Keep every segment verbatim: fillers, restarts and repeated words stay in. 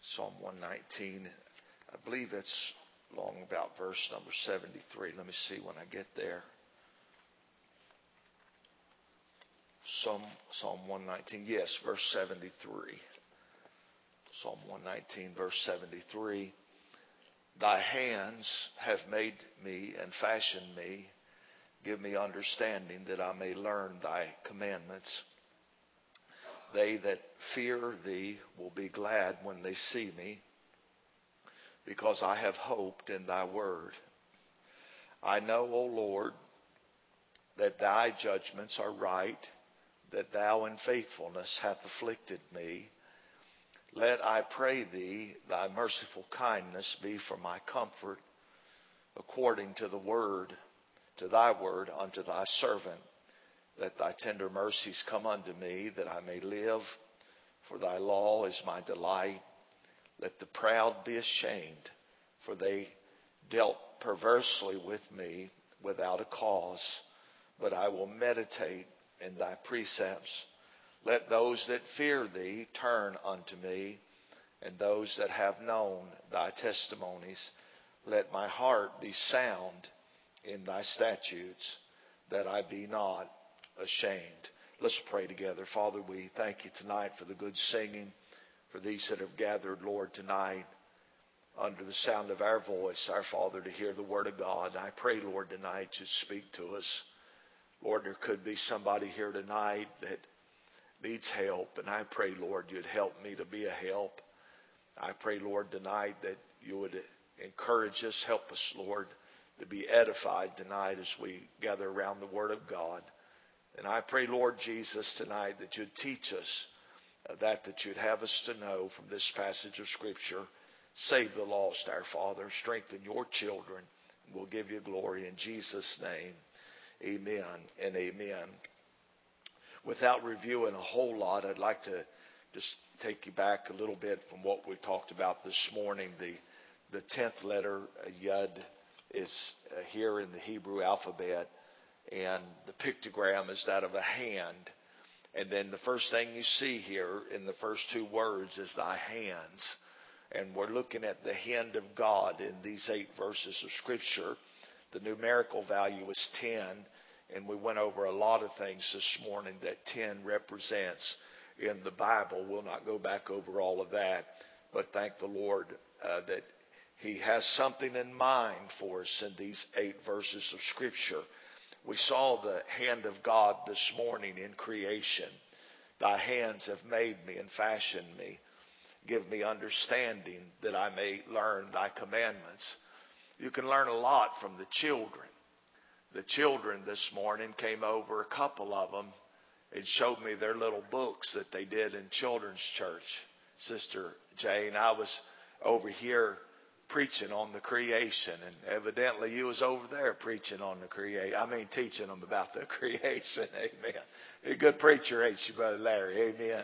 Psalm one nineteen. I believe it's long about verse number seventy-three. Let me see when I get there. Psalm, Psalm one nineteen. Yes, verse seventy-three. Psalm one nineteen, verse seventy-three. Thy hands have made me and fashioned me. Give me understanding that I may learn thy commandments. They that fear thee will be glad when they see me, because I have hoped in thy word. I know, O Lord, that thy judgments are right, that thou in faithfulness hath afflicted me. Let, I pray thee, thy merciful kindness be for my comfort, according to the word, to thy word unto thy servant. Let thy tender mercies come unto me, that I may live, for thy law is my delight. Let the proud be ashamed, for they dealt perversely with me without a cause. But I will meditate in thy precepts. Let those that fear thee turn unto me, and those that have known thy testimonies. Let my heart be sound in thy statutes, that I be not ashamed. Let's pray together. Father, we thank you tonight for the good singing, for these that have gathered, Lord, tonight under the sound of our voice, our Father, to hear the word of God. I pray, Lord, tonight you'd speak to us. Lord, there could be somebody here tonight that needs help, and I pray, Lord, you'd help me to be a help. I pray, Lord, tonight that you would encourage us, help us, Lord, to be edified tonight as we gather around the word of God. And I pray, Lord Jesus, tonight that you'd teach us uh, that that you'd have us to know from this passage of Scripture. Save the lost, our Father. Strengthen your children. And we'll give you glory in Jesus' name. Amen and amen. Without reviewing a whole lot, I'd like to just take you back a little bit from what we talked about this morning. The the tenth letter, uh, Yud, is uh, here in the Hebrew alphabet. And the pictogram is that of a hand. And then the first thing you see here in the first two words is thy hands. And we're looking at the hand of God in these eight verses of Scripture. The numerical value is ten. And we went over a lot of things this morning that ten represents in the Bible. We'll not go back over all of that. But thank the Lord uh, that He has something in mind for us in these eight verses of Scripture. We saw the hand of God this morning in creation. Thy hands have made me and fashioned me. Give me understanding that I may learn thy commandments. You can learn a lot from the children. The children this morning came over, a couple of them, and showed me their little books that they did in children's church. Sister Jane, I was over here preaching on the creation, and evidently you was over there preaching on the creation. I mean, teaching them about the creation. Amen. You're a good preacher, ain't you, Brother Larry? Amen.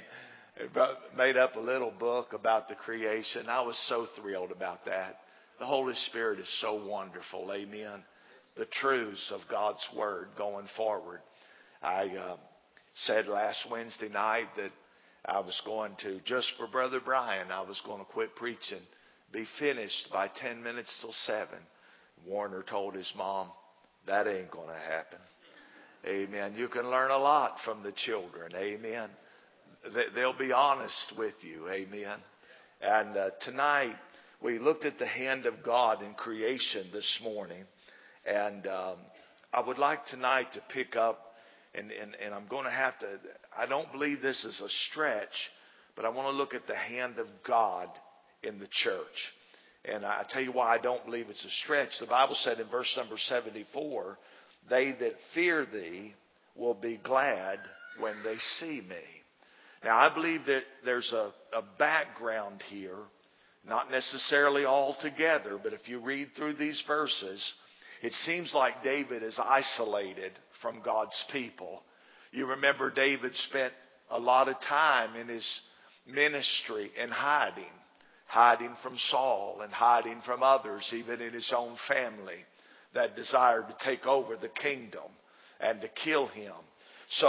Made up a little book about the creation. I was so thrilled about that. The Holy Spirit is so wonderful. Amen. The truths of God's Word going forward. I uh, said last Wednesday night that I was going to, just for Brother Brian, I was going to quit preaching, be finished by ten minutes till seven. Warner told his mom, that ain't going to happen. Amen. You can learn a lot from the children. Amen. They'll be honest with you. Amen. And uh, tonight we looked at the hand of God in creation this morning. And um, I would like tonight to pick up, and, and, and I'm going to have to, I don't believe this is a stretch, but I want to look at the hand of God in the church. And I tell you why I don't believe it's a stretch. The Bible said in verse number seventy-four, they that fear thee will be glad when they see me. Now I believe that there's a, a background here, not necessarily all together, but if you read through these verses, it seems like David is isolated from God's people. You remember David spent a lot of time in his ministry in hiding. Hiding from Saul and hiding from others, even in his own family, that desired to take over the kingdom and to kill him. So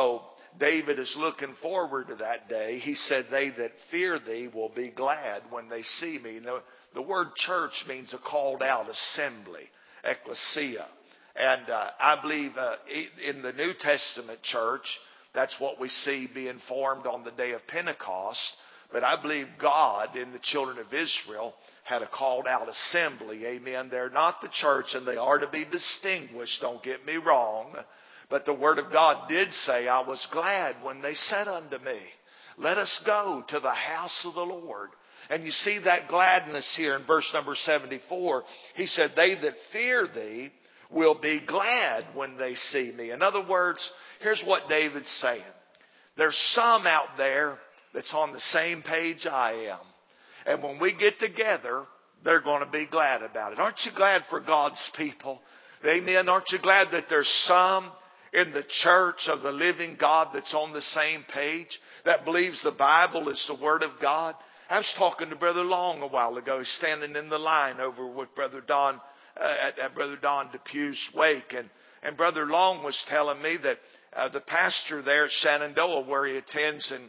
David is looking forward to that day. He said, they that fear thee will be glad when they see me. Now, the word church means a called out assembly, ecclesia. And uh, I believe uh, in the New Testament church, that's what we see being formed on the day of Pentecost. But I believe God in the children of Israel had a called out assembly. Amen. They're not the church, and they are to be distinguished. Don't get me wrong. But the Word of God did say, I was glad when they said unto me, let us go to the house of the Lord. And you see that gladness here in verse number seventy-four. He said, they that fear thee will be glad when they see me. In other words, here's what David's saying. There's some out there that's on the same page I am. And when we get together, they're going to be glad about it. Aren't you glad for God's people? Amen. Aren't you glad that there's some in the church of the living God that's on the same page, that believes the Bible is the Word of God? I was talking to Brother Long a while ago. He's standing in the line over with Brother Don, uh, at, at Brother Don Depew's wake. And, and Brother Long was telling me that uh, the pastor there at Shenandoah, where he attends in,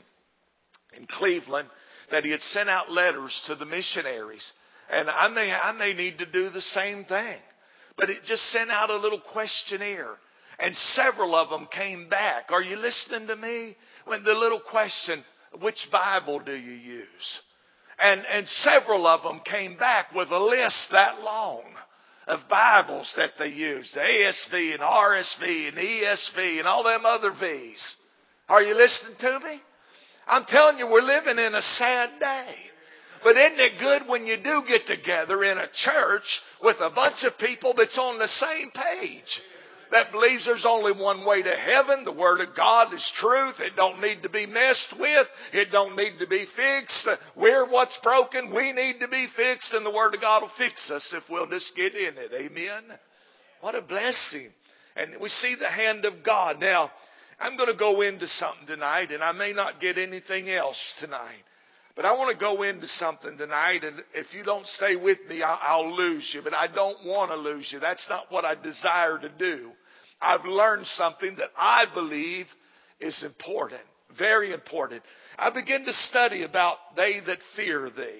in Cleveland, that he had sent out letters to the missionaries. And I may, I may need to do the same thing. But it just sent out a little questionnaire. And several of them came back. Are you listening to me? When the little question, which Bible do you use? And, and several of them came back with a list that long of Bibles that they used. The A S V and R S V and E S V and all them other V's. Are you listening to me? I'm telling you, we're living in a sad day. But isn't it good when you do get together in a church with a bunch of people that's on the same page, that believes there's only one way to heaven? The Word of God is truth. It don't need to be messed with. It don't need to be fixed. We're what's broken. We need to be fixed, and the Word of God will fix us if we'll just get in it. Amen? What a blessing. And we see the hand of God. Now, I'm going to go into something tonight, and I may not get anything else tonight. But I want to go into something tonight, and if you don't stay with me, I'll, I'll lose you. But I don't want to lose you. That's not what I desire to do. I've learned something that I believe is important, very important. I begin to study about they that fear thee.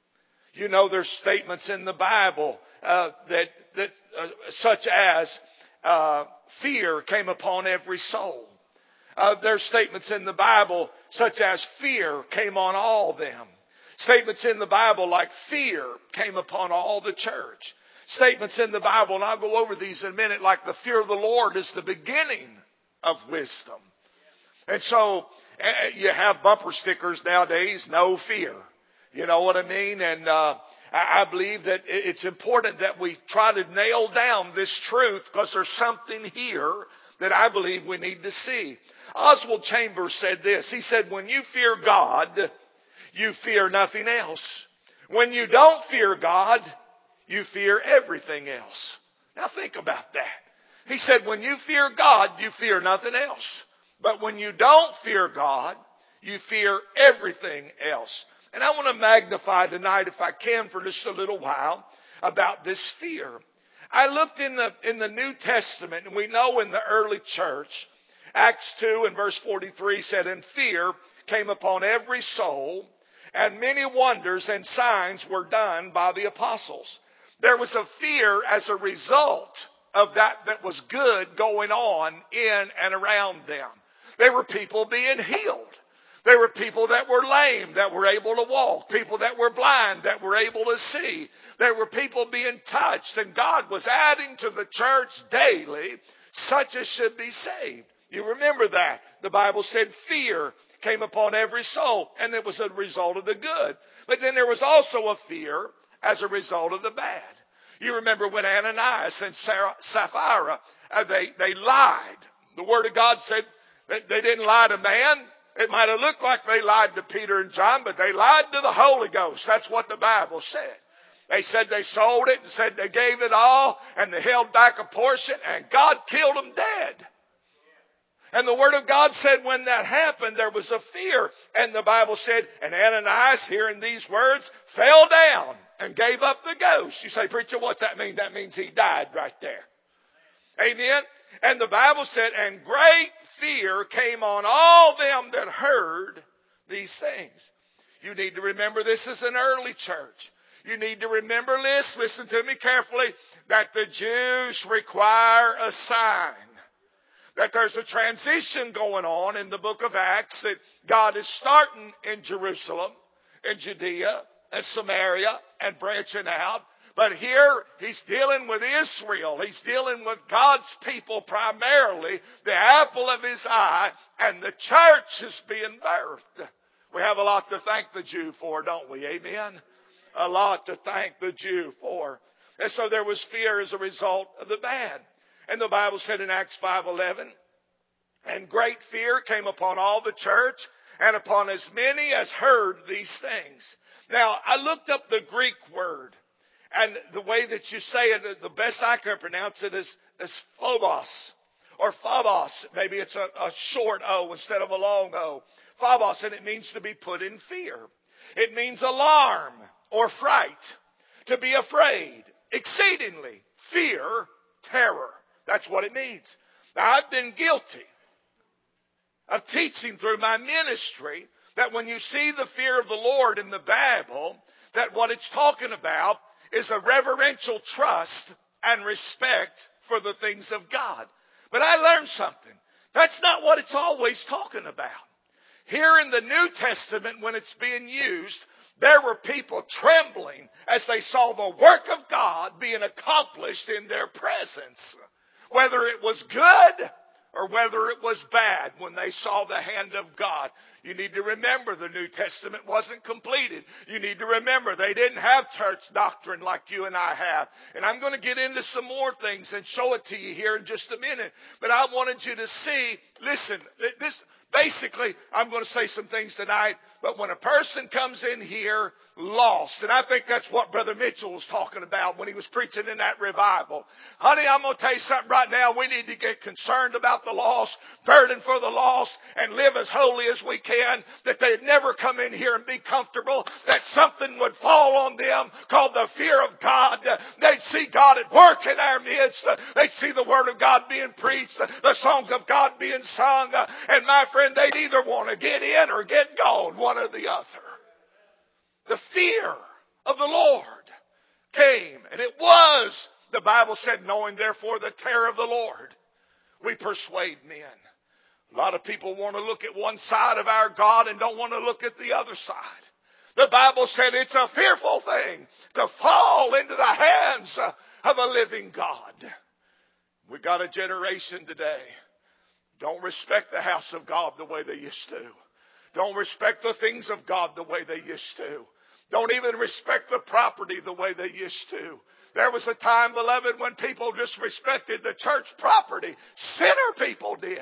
You know, there's statements in the Bible uh, that that uh, such as uh, fear came upon every soul. Uh, there's statements in the Bible such as fear came on all them. Statements in the Bible like fear came upon all the church. Statements in the Bible, and I'll go over these in a minute, like the fear of the Lord is the beginning of wisdom. And so uh, you have bumper stickers nowadays, no fear. You know what I mean? And uh, I, I believe that it's important that we try to nail down this truth, because there's something here that I believe we need to see. Oswald Chambers said this. He said, when you fear God, you fear nothing else. When you don't fear God, you fear everything else. Now think about that. He said, when you fear God, you fear nothing else. But when you don't fear God, you fear everything else. And I want to magnify tonight, if I can, for just a little while, about this fear. I looked in the, in the New Testament, and we know in the early church, Acts two and verse forty-three said, and fear came upon every soul, and many wonders and signs were done by the apostles. There was a fear as a result of that that was good going on in and around them. There were people being healed. There were people that were lame that were able to walk. People that were blind that were able to see. There were people being touched. And God was adding to the church daily such as should be saved. You remember that. The Bible said fear came upon every soul, and it was a result of the good. But then there was also a fear as a result of the bad. You remember when Ananias and Sarah, Sapphira, uh, they, they lied. The Word of God said that they didn't lie to man. It might have looked like they lied to Peter and John, but they lied to the Holy Ghost. That's what the Bible said. They said they sold it and said they gave it all, and they held back a portion, and God killed them dead. And the Word of God said when that happened, there was a fear. And the Bible said, and Ananias, hearing these words, fell down and gave up the ghost. You say, preacher, what's that mean? That means he died right there. Amen. And the Bible said, and great fear came on all them that heard these things. You need to remember this is an early church. You need to remember this, listen to me carefully, that the Jews require a sign. That there's a transition going on in the book of Acts, that God is starting in Jerusalem, in Judea, and Samaria, and branching out. But here, he's dealing with Israel. He's dealing with God's people primarily, the apple of his eye, and the church is being birthed. We have a lot to thank the Jew for, don't we? Amen? A lot to thank the Jew for. And so there was fear as a result of the bad. And the Bible said in Acts five eleven, and great fear came upon all the church and upon as many as heard these things. Now, I looked up the Greek word, and the way that you say it, the best I can pronounce it is, is phobos, or phobos. Maybe it's a, a short O instead of a long O. Phobos, and it means to be put in fear. It means alarm or fright, to be afraid, exceedingly, fear, terror. That's what it means. Now, I've been guilty of teaching through my ministry that when you see the fear of the Lord in the Bible, that what it's talking about is a reverential trust and respect for the things of God. But I learned something. That's not what it's always talking about. Here in the New Testament, when it's being used, there were people trembling as they saw the work of God being accomplished in their presence. Whether it was good or whether it was bad, when they saw the hand of God. You need to remember the New Testament wasn't completed. You need to remember they didn't have church doctrine like you and I have. And I'm going to get into some more things and show it to you here in just a minute. But I wanted you to see, listen, this basically, I'm going to say some things tonight, but when a person comes in here lost, and I think that's what Brother Mitchell was talking about when he was preaching in that revival. Honey, I'm going to tell you something right now. We need to get concerned about the lost, burden for the lost, and live as holy as we can, that they'd never come in here and be comfortable, that something would fall on them called the fear of God. They'd see God at work in our midst. They'd see the Word of God being preached, the songs of God being sung, and my friend, they'd either want to get in or get gone, one or the other. The fear of the Lord came, and it was, the Bible said, knowing therefore the terror of the Lord, we persuade men. A lot of people want to look at one side of our God and don't want to look at the other side. The Bible said it's a fearful thing to fall into the hands of a living God. We got a generation today don't respect the house of God the way they used to. Don't respect the things of God the way they used to. Don't even respect the property the way they used to. There was a time, beloved, when people just respected the church property. Sinner people did.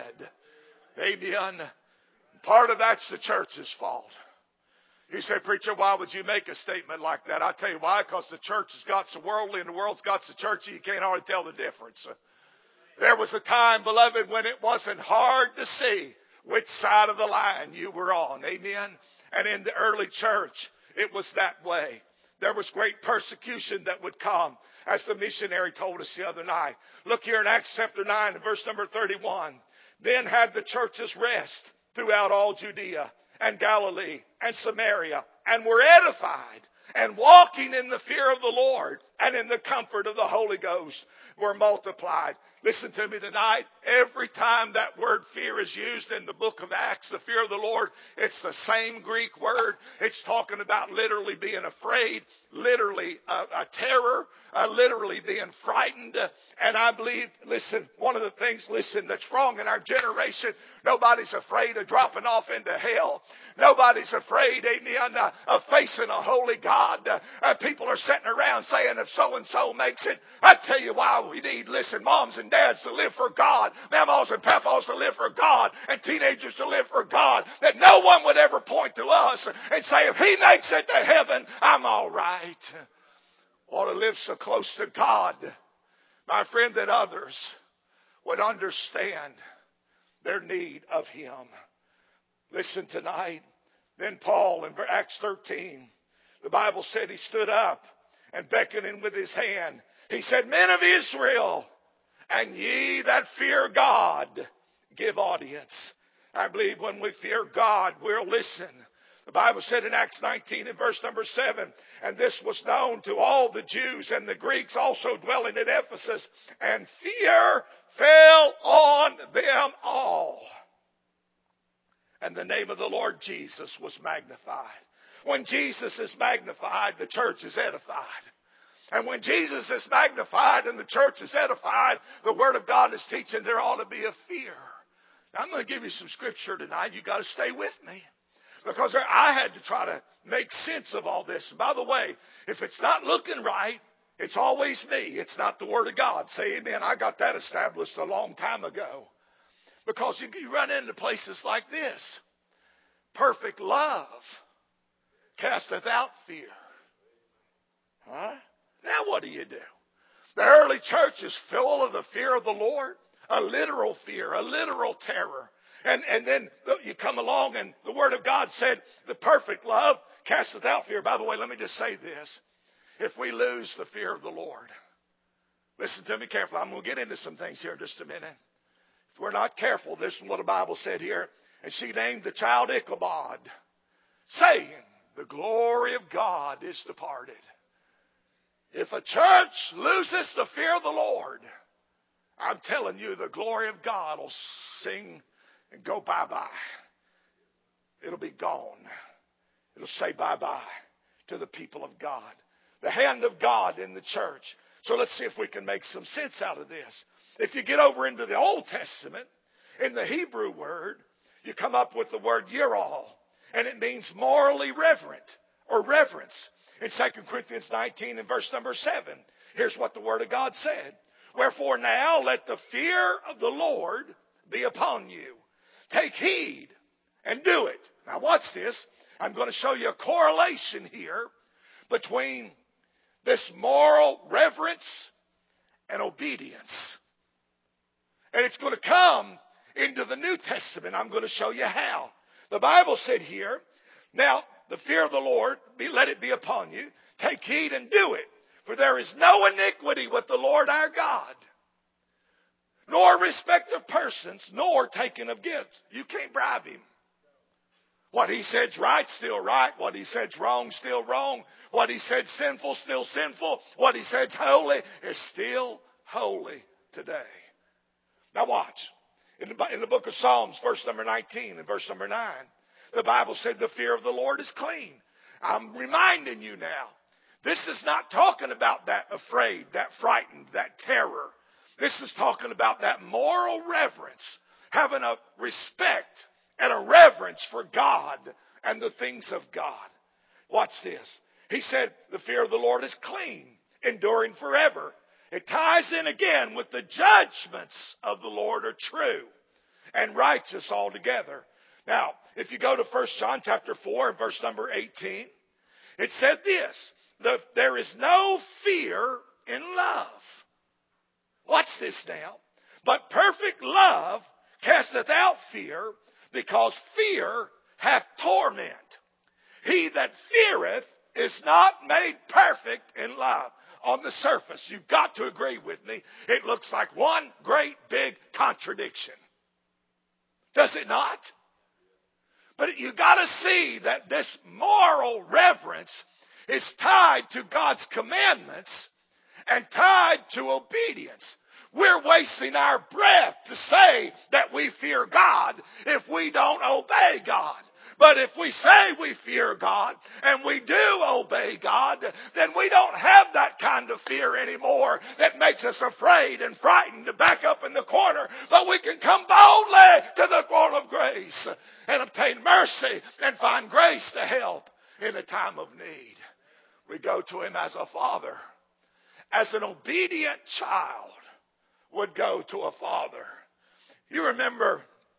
Amen. Part of that's the church's fault. You say, preacher, why would you make a statement like that? I tell you why, because the church has got so worldly and the world's got so churchy, you can't hardly tell the difference. There was a time, beloved, when it wasn't hard to see which side of the line you were on. Amen. And in the early church, it was that way. There was great persecution that would come, as the missionary told us the other night. Look here in Acts chapter nine and verse number thirty-one. Then had the churches rest throughout all Judea and Galilee and Samaria, and were edified, and walking in the fear of the Lord and in the comfort of the Holy Ghost were multiplied. Listen to me tonight. Every time that word fear is used in the book of Acts, the fear of the Lord, it's the same Greek word. It's talking about literally being afraid, literally a, a terror, uh, literally being frightened. And I believe, listen, one of the things, listen, that's wrong in our generation, nobody's afraid of dropping off into hell. Nobody's afraid, amen, uh, of facing a holy God. Uh, uh, people are sitting around saying if so-and-so makes it, I tell you why we need, listen, moms and dads to live for God, mamas and papas to live for God, and teenagers to live for God, that no one would ever point to us and say, if he makes it to heaven, I'm all right. Want to live so close to God, my friend, that others would understand their need of Him. Listen tonight. Then Paul in Acts thirteen, the Bible said he stood up and beckoning with his hand, he said, men of Israel, and ye that fear God, give audience. I believe when we fear God, we'll listen. The Bible said in Acts nineteen and verse number seven, and this was known to all the Jews and the Greeks also dwelling at Ephesus, and fear fell on them all. And the name of the Lord Jesus was magnified. When Jesus is magnified, the church is edified. And when Jesus is magnified and the church is edified, the Word of God is teaching there ought to be a fear. Now, I'm going to give you some scripture tonight. You've got to stay with me. Because I had to try to make sense of all this. And by the way, if it's not looking right, it's always me. It's not the Word of God. Say amen. I got that established a long time ago. Because you, you run into places like this. Perfect love casteth out fear. Huh? Now what do you do? The early church is full of the fear of the Lord. A literal fear, a literal terror. And, and then you come along and the Word of God said, the perfect love casteth out fear. By the way, let me just say this. If we lose the fear of the Lord, listen to me carefully. I'm going to get into some things here in just a minute. If we're not careful, this is what the Bible said here. And she named the child Ichabod, saying, the glory of God is departed. If a church loses the fear of the Lord, I'm telling you, the glory of God will sing and go bye-bye. It'll be gone. It'll say bye-bye to the people of God. The hand of God in the church. So let's see if we can make some sense out of this. If you get over into the Old Testament, in the Hebrew word, you come up with the word yirah, and it means morally reverent or reverence. In Second Corinthians nineteen and verse number seven, here's what the Word of God said. Wherefore now let the fear of the Lord be upon you. Take heed and do it. Now watch this. I'm going to show you a correlation here between this moral reverence and obedience. And it's going to come into the New Testament. I'm going to show you how. The Bible said here, now the fear of the Lord, be, let it be upon you. Take heed and do it. For there is no iniquity with the Lord our God, nor respect of persons, nor taking of gifts. You can't bribe him. What he said's right, still right. What he said's wrong, still wrong. What he said sinful, still sinful. What he said's holy is still holy today. Now watch. In the, in the book of Psalms, verse number nineteen and verse number nine, the Bible said the fear of the Lord is clean. I'm reminding you now. This is not talking about that afraid, that frightened, that terror. This is talking about that moral reverence, having a respect and a reverence for God and the things of God. Watch this. He said the fear of the Lord is clean, enduring forever. It ties in again with the judgments of the Lord are true and righteous altogether. Now, if you go to First John chapter four and verse number eighteen, it said this. The, there is no fear in love. Watch this now. But perfect love casteth out fear, because fear hath torment. He that feareth is not made perfect in love. On the surface, you've got to agree with me, it looks like one great big contradiction. Does it not? But you got to see that this moral reverence is tied to God's commandments and tied to obedience. We're wasting our breath to say that we fear God if we don't obey God. But if we say we fear God and we do obey God, then we don't have that kind of fear anymore that makes us afraid and frightened to back up in the corner. But we can come boldly to the throne of grace and obtain mercy and find grace to help in a time of need. We go to Him as a father, as an obedient child would go to a father. You remember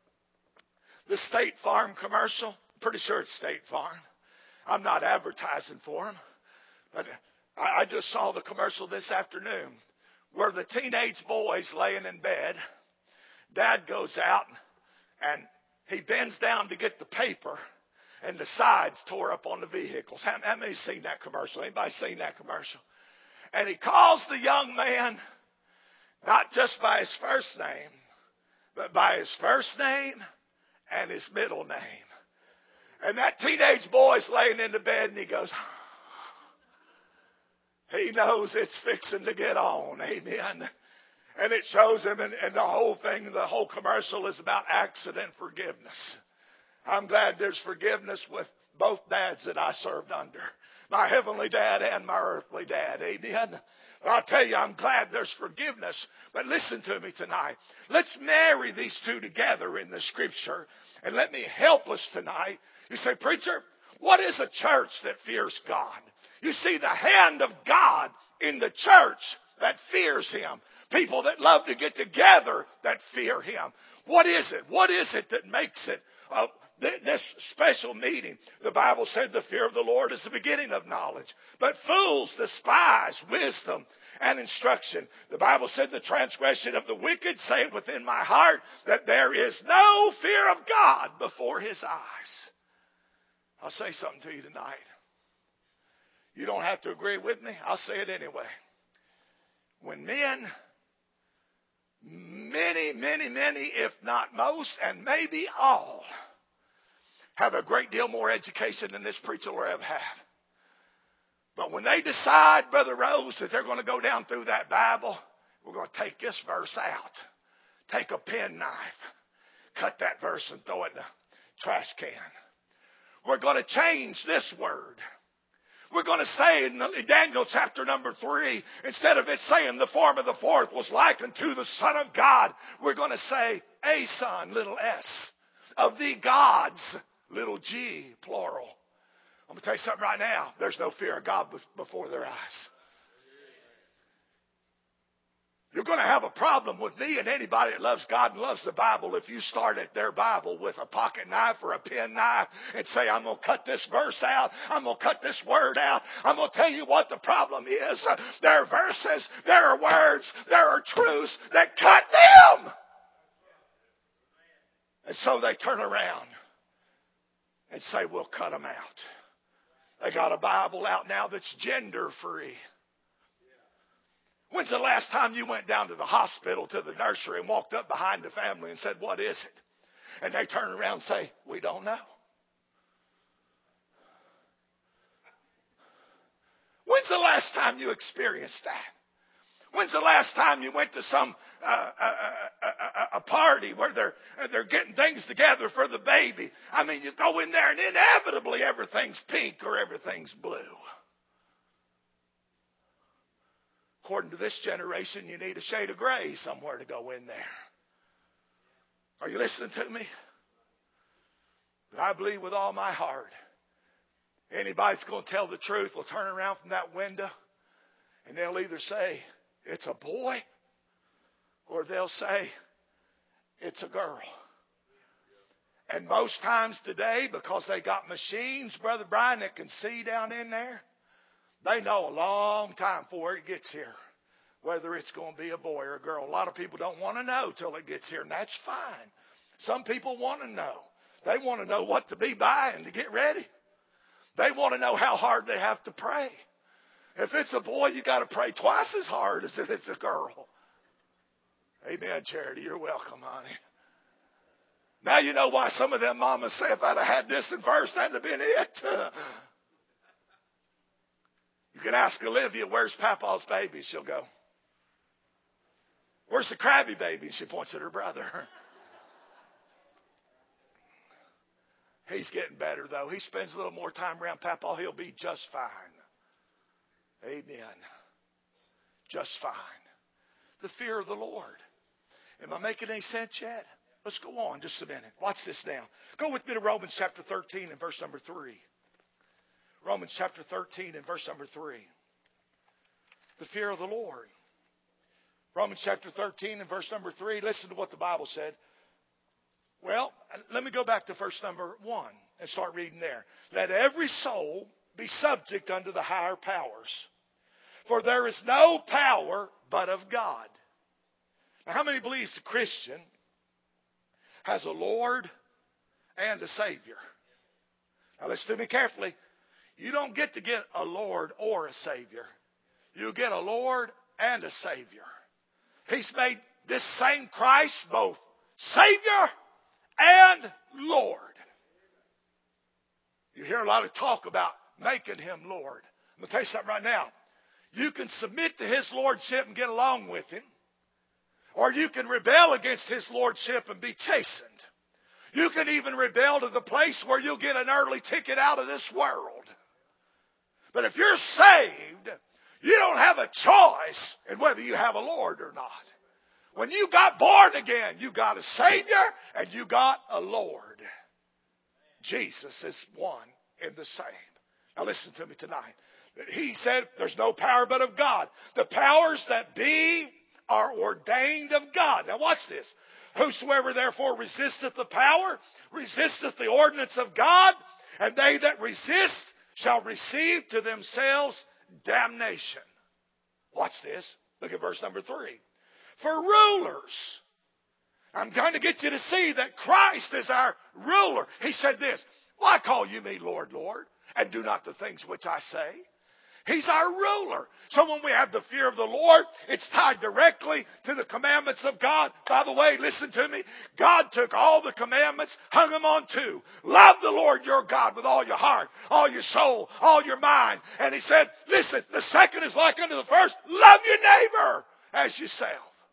the State Farm commercial? I'm pretty sure it's State Farm. I'm not advertising for them, but I just saw the commercial this afternoon where the teenage boy's laying in bed. Dad goes out and he bends down to get the paper, and the sides tore up on the vehicles. How, how many seen that commercial? Anybody seen that commercial? And he calls the young man not just by his first name, but by his first name and his middle name. And that teenage boy's laying in the bed and he goes, he knows it's fixing to get on. Amen. And it shows him, and, and the whole thing, the whole commercial is about accident forgiveness. I'm glad there's forgiveness with both dads that I served under. My heavenly dad and my earthly dad. Amen. I'll tell you, I'm glad there's forgiveness. But listen to me tonight. Let's marry these two together in the Scripture. And let me help us tonight. You say, preacher, what is a church that fears God? You see the hand of God in the church that fears Him. People that love to get together that fear Him. What is it? What is it that makes it uh, th- this special meeting? The Bible said the fear of the Lord is the beginning of knowledge. But fools despise wisdom and instruction. The Bible said the transgression of the wicked say within my heart that there is no fear of God before His eyes. I'll say something to you tonight. You don't have to agree with me. I'll say it anyway. When men, many, many, many, if not most, and maybe all, have a great deal more education than this preacher will ever have. But when they decide, Brother Rose, that they're going to go down through that Bible, we're going to take this verse out. Take a penknife, cut that verse and throw it in the trash can. We're going to change this word. We're going to say in Daniel chapter number three, instead of it saying the form of the fourth was likened to the Son of God, we're going to say a son, little s, of the gods, little g, plural. I'm going to tell you something right now. There's no fear of God before their eyes. You're going to have a problem with me and anybody that loves God and loves the Bible if you start at their Bible with a pocket knife or a pen knife and say, I'm going to cut this verse out. I'm going to cut this word out. I'm going to tell you what the problem is. There are verses, there are words, there are truths that cut them. And so they turn around and say, we'll cut them out. They got a Bible out now that's gender free. When's the last time you went down to the hospital, to the nursery, and walked up behind the family and said, what is it? And they turn around and say, we don't know. When's the last time you experienced that? When's the last time you went to some uh, a, a, a, a party where they're they're getting things together for the baby? I mean, you go in there and inevitably everything's pink or everything's blue. According to this generation, you need a shade of gray somewhere to go in there. Are you listening to me? But I believe with all my heart, anybody that's going to tell the truth will turn around from that window and they'll either say, it's a boy, or they'll say, it's a girl. And most times today, because they got machines, Brother Brian, that can see down in there, they know a long time before it gets here whether it's going to be a boy or a girl. A lot of people don't want to know till it gets here, and that's fine. Some people want to know. They want to know what to be by and to get ready. They want to know how hard they have to pray. If it's a boy, you got to pray twice as hard as if it's a girl. Amen, Charity. You're welcome, honey. Now you know why some of them mamas say, if I'd have had this in verse, that'd have been it. You can ask Olivia, where's Papa's baby? She'll go. Where's the crabby baby? She points at her brother. He's getting better, though. He spends a little more time around Papa. He'll be just fine. Amen. Just fine. The fear of the Lord. Am I making any sense yet? Let's go on just a minute. Watch this now. Go with me to Romans chapter thirteen and verse number three. Romans chapter thirteen and verse number three. The fear of the Lord. Romans chapter thirteen and verse number three. Listen to what the Bible said. Well, let me go back to verse number one and start reading there. Let every soul be subject unto the higher powers. For there is no power but of God. Now, how many believes the Christian has a Lord and a Savior? Now, listen to me carefully. You don't get to get a Lord or a Savior. You get a Lord and a Savior. He's made this same Christ both Savior and Lord. You hear a lot of talk about making Him Lord. I'm going to tell you something right now. You can submit to His Lordship and get along with Him. Or you can rebel against His Lordship and be chastened. You can even rebel to the place where you'll get an early ticket out of this world. But if you're saved, you don't have a choice in whether you have a Lord or not. When you got born again, you got a Savior and you got a Lord. Jesus is one and the same. Now listen to me tonight. He said there's no power but of God. The powers that be are ordained of God. Now watch this. Whosoever therefore resisteth the power, resisteth the ordinance of God, and they that resist shall receive to themselves damnation. Watch this. Look at verse number three. For rulers, I'm going to get you to see that Christ is our ruler. He said this, why call you me Lord, Lord, and do not the things which I say? He's our ruler. So when we have the fear of the Lord, it's tied directly to the commandments of God. By the way, listen to me. God took all the commandments, hung them on two. Love the Lord your God with all your heart, all your soul, all your mind. And He said, listen, the second is like unto the first. Love your neighbor as yourself.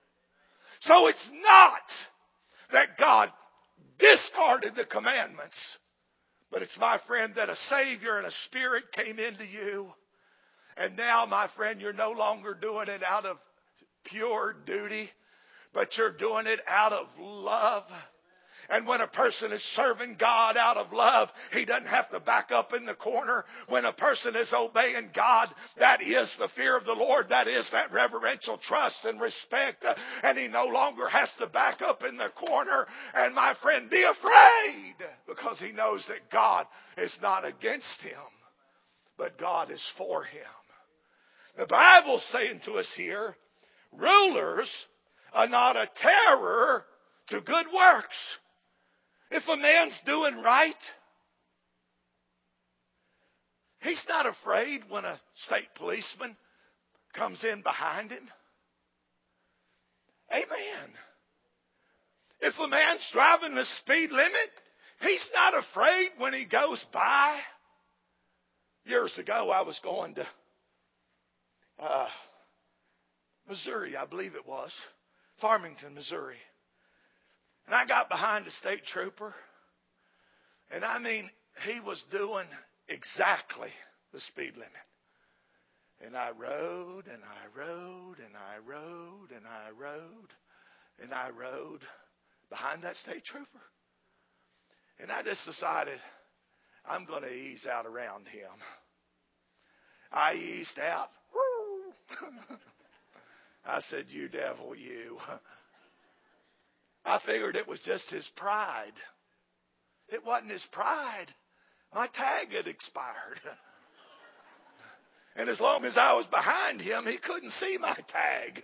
So it's not that God discarded the commandments, but it's, my friend, that a Savior and a Spirit came into you. And now, my friend, you're no longer doing it out of pure duty, but you're doing it out of love. And when a person is serving God out of love, he doesn't have to back up in the corner. When a person is obeying God, that is the fear of the Lord. That is that reverential trust and respect. And he no longer has to back up in the corner. And my friend, be afraid, because he knows that God is not against him, but God is for him. The Bible's saying to us here, rulers are not a terror to good works. If a man's doing right, he's not afraid when a state policeman comes in behind him. Amen. If a man's driving the speed limit, he's not afraid when he goes by. Years ago, I was going to uh, Missouri, I believe it was, Farmington, Missouri. And I got behind a state trooper. And I mean, he was doing exactly the speed limit. And I rode, and I rode, and I rode, and I rode, and I rode behind that state trooper. And I just decided, I'm going to ease out around him. I eased out. I said, you devil, you. I figured it was just his pride. It wasn't his pride. My tag had expired. And as long as I was behind him, he couldn't see my tag.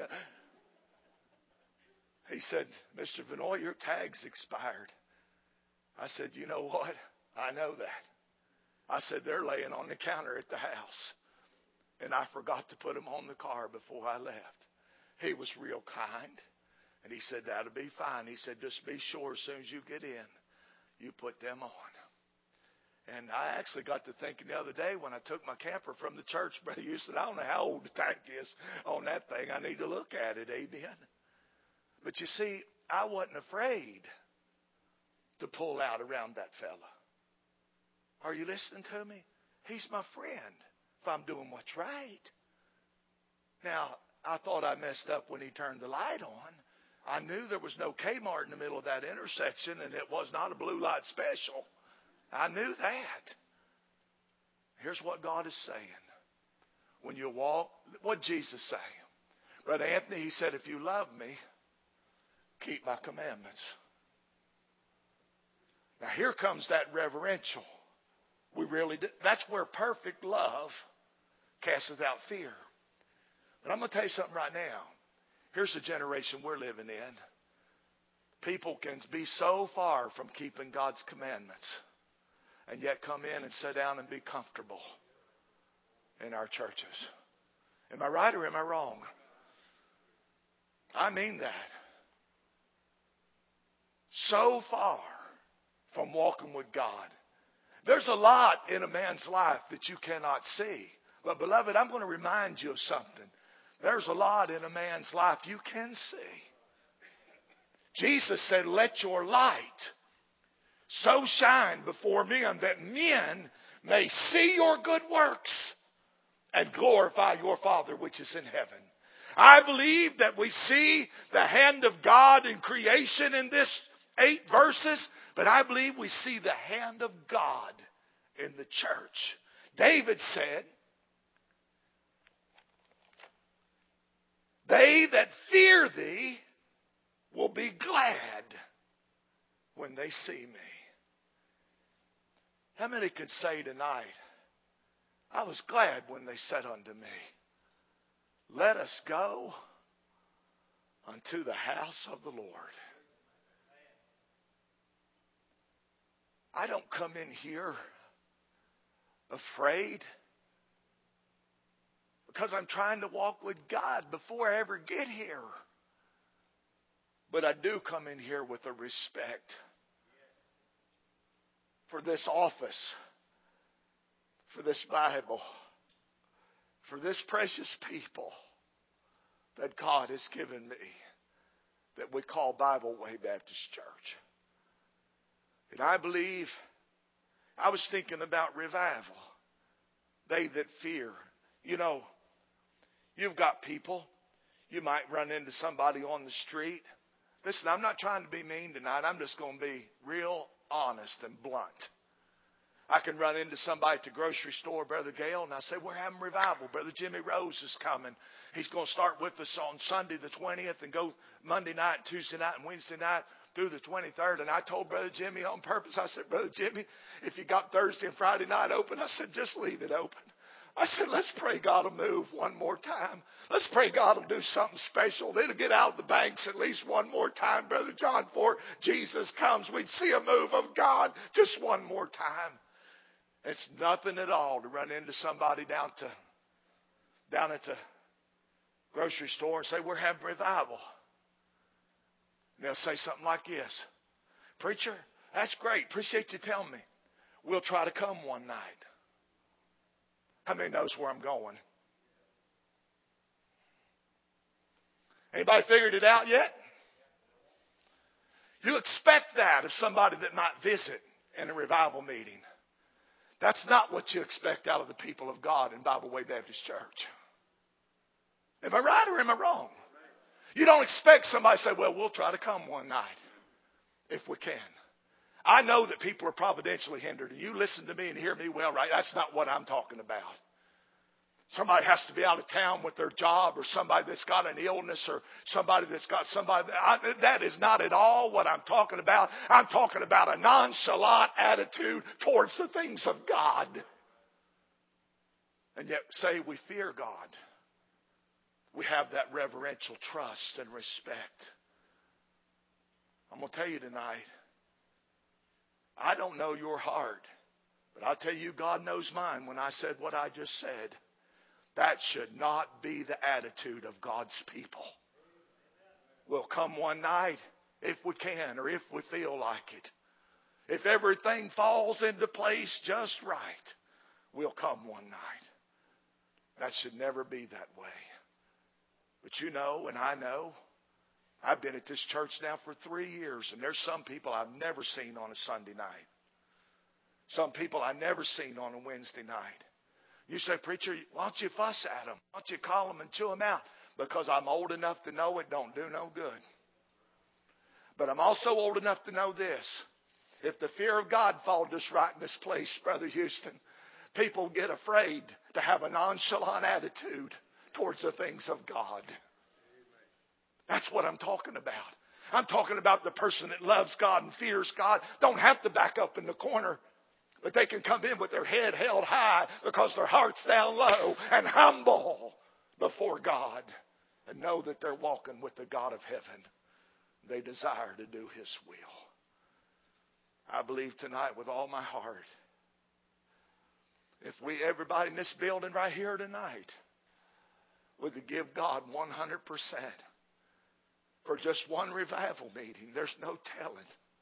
He said, Mister Vanoy, your tag's expired. I said, you know what? I know that. I said, they're laying on the counter at the house. And I forgot to put them on the car before I left. He was real kind. And he said, that'll be fine. He said, just be sure as soon as you get in, you put them on. And I actually got to thinking the other day when I took my camper from the church, Brother Houston, I don't know how old the tank is on that thing. I need to look at it, amen. But you see, I wasn't afraid to pull out around that fella. Are you listening to me? He's my friend if I'm doing what's right. Now, I thought I messed up when he turned the light on. I knew there was no Kmart in the middle of that intersection, and it was not a blue light special. I knew that. Here's what God is saying. When you walk, what did Jesus say? Brother Anthony, he said, if you love me, keep my commandments. Now here comes that reverential. We really do. That's where perfect love casteth out fear. But I'm going to tell you something right now. Here's the generation we're living in. People can be so far from keeping God's commandments and yet come in and sit down and be comfortable in our churches. Am I right or am I wrong? I mean that. so far from walking with God. There's a lot in a man's life that you cannot see. But beloved, I'm going to remind you of something. There's a lot in a man's life you can see. Jesus said, let your light so shine before men that men may see your good works and glorify your Father which is in heaven. I believe that we see the hand of God in creation in this eight verses, but I believe we see the hand of God in the church. David said, they that fear thee will be glad when they see me. How many could say tonight, I was glad when they said unto me, let us go unto the house of the Lord. I don't come in here afraid because I'm trying to walk with God before I ever get here. But I do come in here with a respect for this office, for this Bible, for this precious people that God has given me that we call Bible Way Baptist Church. And I believe, I was thinking about revival. They that fear. You know, you've got people, you might run into somebody on the street. Listen, I'm not trying to be mean tonight. I'm just going to be real honest and blunt. I can run into somebody at the grocery store, Brother Gale, and I say, we're having revival. Brother Jimmy Rose is coming. He's going to start with us on Sunday the twentieth and go Monday night, Tuesday night, and Wednesday night through the twenty-third. And I told Brother Jimmy on purpose, I said, Brother Jimmy, if you got Thursday and Friday night open, I said, just leave it open. I said, let's pray God will move one more time. Let's pray God will do something special. It'll get out of the banks at least one more time, Brother John, before Jesus comes. We'd see a move of God just one more time. It's nothing at all to run into somebody down to down at the grocery store and say, we're having revival. And they'll say something like this. Preacher, that's great. Appreciate you telling me. We'll try to come one night. How many knows where I'm going? Anybody figured it out yet? You expect that of somebody that might visit in a revival meeting. That's not what you expect out of the people of God in Bible Way Baptist Church. Am I right or am I wrong? You don't expect somebody to say, well, we'll try to come one night if we can. I know that people are providentially hindered. And you listen to me and hear me well, right? That's not what I'm talking about. Somebody has to be out of town with their job, or somebody that's got an illness, or somebody that's got somebody. I, that is not at all what I'm talking about. I'm talking about a nonchalant attitude towards the things of God. And yet say we fear God. We have that reverential trust and respect. I'm going to tell you tonight, I don't know your heart, but I'll tell you God knows mine when I said what I just said. That should not be the attitude of God's people. We'll come one night if we can, or if we feel like it. If everything falls into place just right, we'll come one night. That should never be that way. But you know, and I know, I've been at this church now for three years, and there's some people I've never seen on a Sunday night. Some people I've never seen on a Wednesday night. You say, preacher, why don't you fuss at them? Why don't you call them and chew them out? Because I'm old enough to know it don't do no good. But I'm also old enough to know this. If the fear of God fall just right in this place, Brother Houston, people get afraid to have a nonchalant attitude towards the things of God. That's what I'm talking about. I'm talking about the person that loves God and fears God. Don't have to back up in the corner. But they can come in with their head held high because their heart's down low and humble before God, and know that they're walking with the God of heaven. They desire to do His will. I believe tonight with all my heart, if we, everybody in this building right here tonight, would give God one hundred percent for just one revival meeting, there's no telling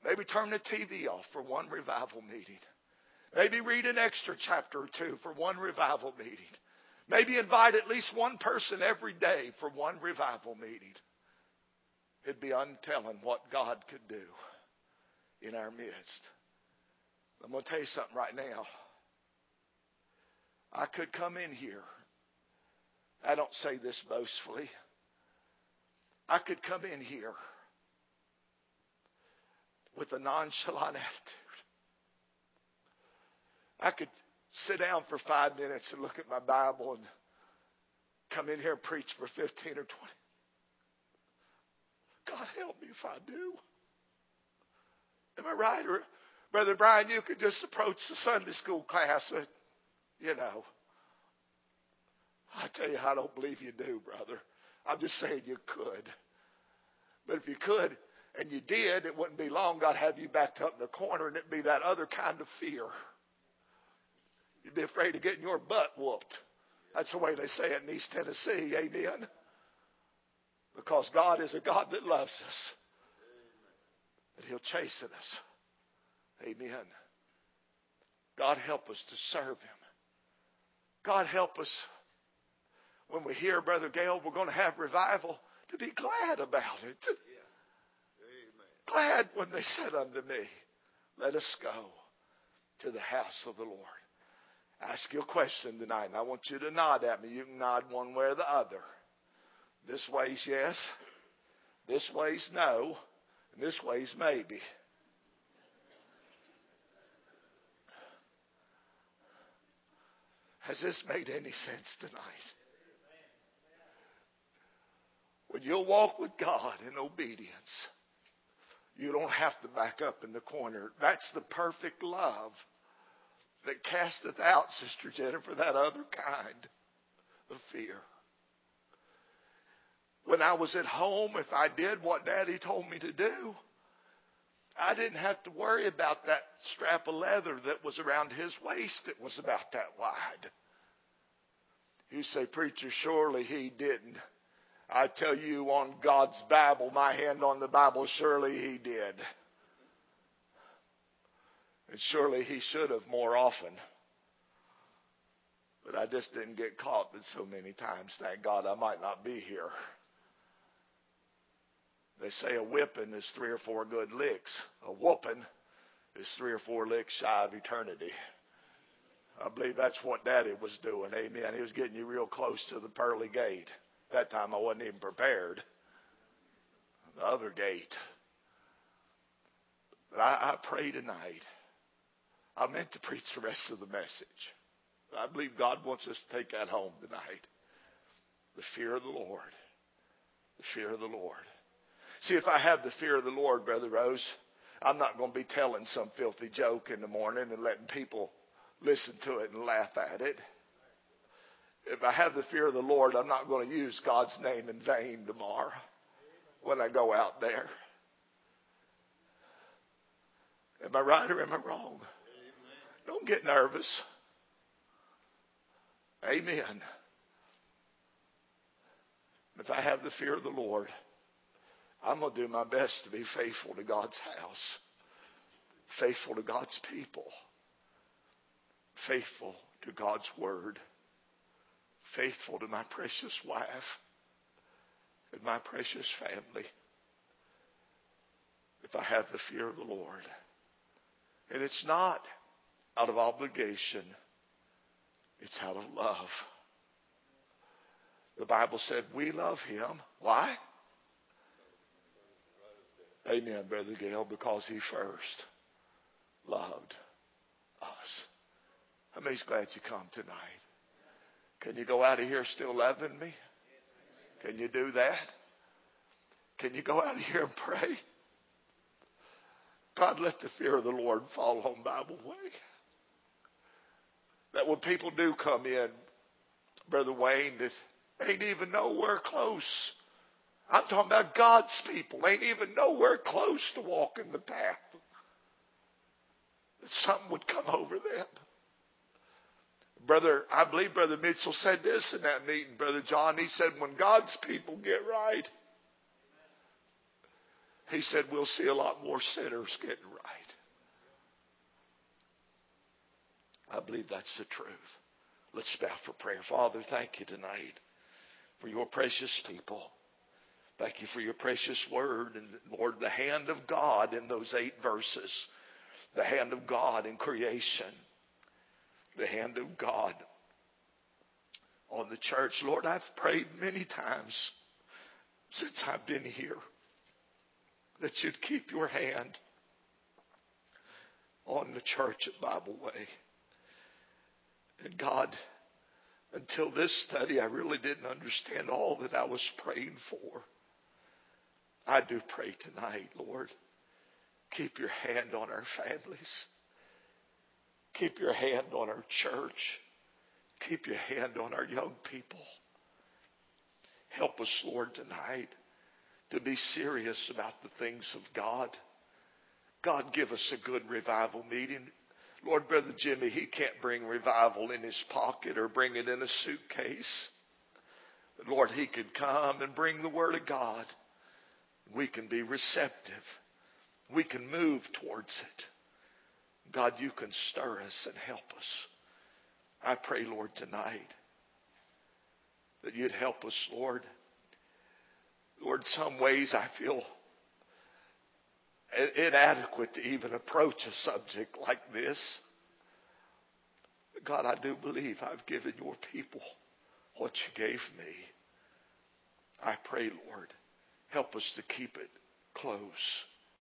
Maybe turn the T V off for one revival meeting. Maybe read an extra chapter or two for one revival meeting. Maybe invite at least one person every day for one revival meeting. It'd be untelling what God could do in our midst. I'm going to tell you something right now. I could come in here. I don't say this boastfully. I could come in here with a nonchalant attitude. I could sit down for five minutes and look at my Bible and come in here and preach for fifteen or twenty. God help me if I do. Am I right? Or, Brother Brian, you could just approach the Sunday school class with, you know. I tell you, I don't believe you do, brother. I'm just saying you could. But if you could, and you did, it wouldn't be long. God have you backed up in the corner, and it'd be that other kind of fear. You'd be afraid of getting your butt whooped. That's the way they say it in East Tennessee. Amen. Because God is a God that loves us. And He'll chasten us. Amen. God help us to serve Him. God help us when we hear, Brother Gale, we're going to have revival, to be glad about it. Yeah. Glad when they said unto me, let us go to the house of the Lord. Ask you a question tonight, and I want you to nod at me. You can nod one way or the other. This way's yes, this way's no, and this way's maybe. Has this made any sense tonight? When you'll walk with God in obedience, you don't have to back up in the corner. That's the perfect love that casteth out, Sister Jennifer, that other kind of fear. When I was at home, if I did what Daddy told me to do, I didn't have to worry about that strap of leather that was around his waist. It was about that wide. You say, preacher, surely he didn't. I tell you, on God's Bible, my hand on the Bible, surely he did. And surely he should have more often. But I just didn't get caught but so many times. Thank God I might not be here. They say a whipping is three or four good licks. A whooping is three or four licks shy of eternity. I believe that's what Daddy was doing. Amen. He was getting you real close to the pearly gate. That time I wasn't even prepared. The other gate. But I, I pray tonight. I meant to preach the rest of the message. I believe God wants us to take that home tonight. The fear of the Lord. The fear of the Lord. See, if I have the fear of the Lord, Brother Rose, I'm not going to be telling some filthy joke in the morning and letting people listen to it and laugh at it. If I have the fear of the Lord, I'm not going to use God's name in vain tomorrow when I go out there. Am I right or am I wrong? Don't get nervous. Amen. If I have the fear of the Lord, I'm going to do my best to be faithful to God's house, faithful to God's people, faithful to God's word, faithful to my precious wife and my precious family. If I have the fear of the Lord. And it's not out of obligation. It's out of love. The Bible said we love Him. Why? Amen, Brother Gale, because He first loved us. How many's glad you come tonight? Can you go out of here still loving me? Can you do that? Can you go out of here and pray? God, let the fear of the Lord fall on Bible Way. That when people do come in, Brother Wayne, that ain't even nowhere close. I'm talking about God's people. Ain't even nowhere close to walking the path. That something would come over them. Brother, I believe Brother Mitchell said this in that meeting, Brother John. He said, when God's people get right, He said we'll see a lot more sinners getting right. I believe that's the truth. Let's bow for prayer. Father, thank you tonight for your precious people. Thank you for your precious word. And Lord, the hand of God in those eight verses. The hand of God in creation. The hand of God on the church. Lord, I've prayed many times since I've been here that you'd keep your hand on the church at Bible Way. And God, until this study, I really didn't understand all that I was praying for. I do pray tonight, Lord, keep your hand on our families. Keep your hand on our church. Keep your hand on our young people. Help us, Lord, tonight to be serious about the things of God. God, give us a good revival meeting. Lord, Brother Jimmy, he can't bring revival in his pocket or bring it in a suitcase. But Lord, he could come and bring the Word of God. We can be receptive. We can move towards it. God, you can stir us and help us. I pray, Lord, tonight that you'd help us, Lord. Lord, some ways I feel inadequate to even approach a subject like this. But God, I do believe I've given your people what you gave me. I pray, Lord, help us to keep it close.